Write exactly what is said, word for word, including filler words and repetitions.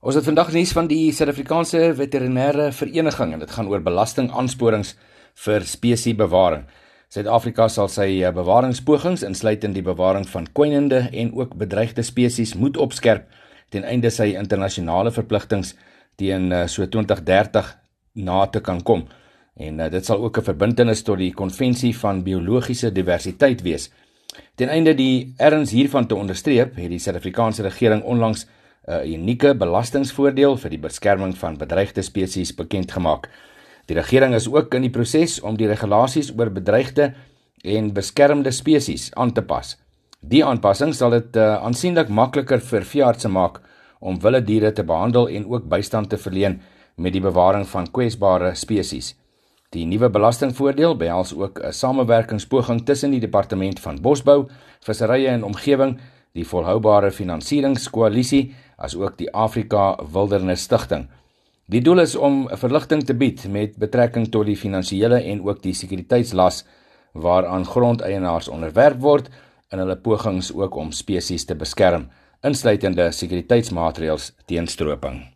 Ons het vandag nuus van die Suid-Afrikaanse Veterinêre Vereniging en dit gaan oor belastingaansporings vir spesiebewaring. Suid-Afrika sal sy bewaringspogings insluitend die bewaring van kwynende en ook bedreigde spesies moet opskerp ten einde sy internasionale verpligtings teen so twintig dertig na te kan kom. En uh, dit sal ook 'n verbintenis tot die konvensie van biologiese diversiteit wees. Ten einde die erns hiervan te onderstreep, het die Suid-Afrikaanse regering onlangs 'n uh, unieke belastingsvoordeel vir die beskerming van bedreigde spesies bekend gemaak. Die regering is ook in die proses om die regulasies oor bedreigde en beskermde spesies aan te pas. Die aanpassing sal dit uh, aansienlik makliker vir veeartse maak om wilde diere te behandel en ook bystand te verleen met die bewaring van kwesbare spesies. Die nuwe belastingvoordeel behels ook 'n samewerkingspoging tussen die Departement van Bosbou, Visserye en Omgewing, die Volhoubare Finansieringskoalisie, as ook die Afrika Wildernis Stichting. Die doel is om verligting te bied met betrekking tot die finansiële en ook die sekuriteitslas waaraan grondeienaars onderwerp word in hulle pogings ook om spesies te beskerm, insluitende sekuriteitsmaatreëls teen stroping.